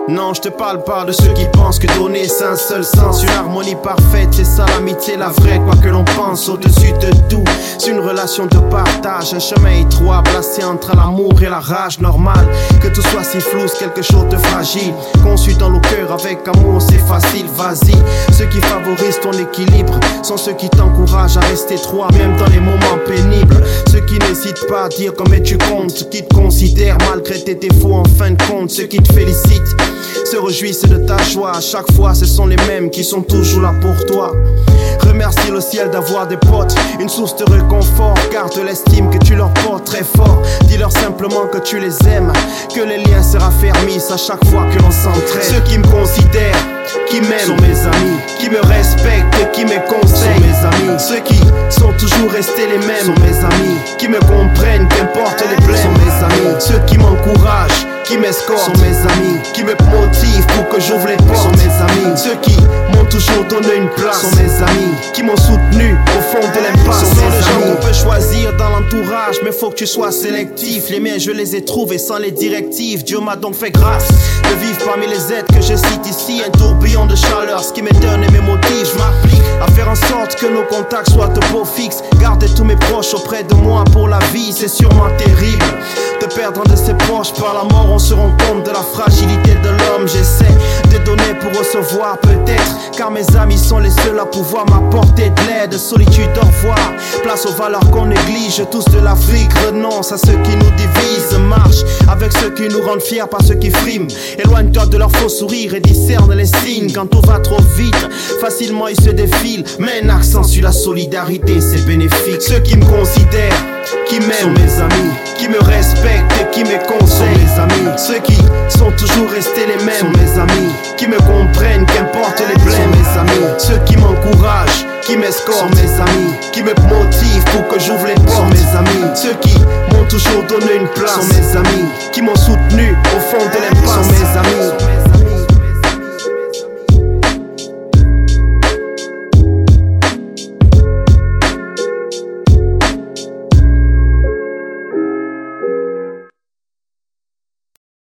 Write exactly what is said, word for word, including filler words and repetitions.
Non, je te parle pas de ceux qui pensent que donner c'est un seul sens. Une harmonie parfaite, c'est ça l'amitié, la vraie. Quoi que l'on pense au-dessus de tout, c'est une relation de partage. Un chemin étroit placé entre l'amour et la rage. Normal que tout soit si flou, c'est quelque chose de fragile. Conçu dans nos cœurs avec amour, c'est facile, vas-y. Ceux qui favorisent ton équilibre sont ceux qui t'encouragent à rester droit, même dans les moments pénibles. Ceux qui n'hésitent pas à dire combien tu comptes, ceux qui te considèrent malgré tes défauts en fin de compte. Ceux qui te félicitent se réjouissent de ta joie. À chaque fois ce sont les mêmes qui sont toujours là pour toi. Remercie le ciel d'avoir des potes, une source de réconfort. Garde l'estime que tu leur portes très fort. Dis-leur simplement que tu les aimes, que les liens se raffermissent à chaque fois que l'on s'entraide. Ceux qui me considèrent, qui m'aiment, sont mes amis. Qui me respectent et qui me conseillent, sont mes amis. Ceux qui sont toujours restés les mêmes, sont mes amis. Qui me comprennent, qu'importe les blèmes, sont mes amis. Ceux qui m'encouragent, qui m'escortent, sont mes amis. Qui me motivent pour que j'ouvre les portes, sont mes amis. Ceux qui m'ont toujours donné une place, sont mes amis. Qui m'ont soutenu au fond de l'impasse, sont mes amis. On peut choisir dans l'entourage, mais faut que tu sois sélectif. Les miens je les ai trouvés sans les directives. Dieu m'a donc fait grâce de vivre parmi les êtres que je cite ici. Un tourbillon de chaleur, ce qui m'étonne et me motive. Je m'applique à faire en sorte que nos contacts soient de beaux fixes. Garder tous mes proches auprès de moi pour la vie, c'est sûrement terrible de perdre un de ses proches par la mort. On se rend compte de la fragilité de l'homme. J'essaie de donner pour recevoir peut-être, car mes amis sont les seuls à pouvoir m'apporter de l'aide. Solitude, au revoir, place aux valeurs qu'on néglige. Tous de l'Afrique renoncent à ceux qui nous divisent. Marche avec ceux qui nous rendent fiers, pas ceux qui friment. Éloigne-toi de leurs faux sourires et discerne les signes. Quand tout va trop vite, facilement ils se défilent. Mets un accent sur la solidarité, c'est bénéfique. Ceux qui me considèrent, qui m'aiment, sont mes amis. Qui me respectent et qui me conseillent, sont mes amis. Ceux qui sont toujours restés les mêmes, sont mes amis. Qui me comprennent, qu'importe les blèmes, sont mes amis. Ceux qui m'encouragent, qui m'escortent, sont mes amis. Qui me motivent pour que j'ouvre les portes, sont mes amis. Ceux qui m'ont toujours donné une place, sont mes amis. Qui m'ont soutenu au fond de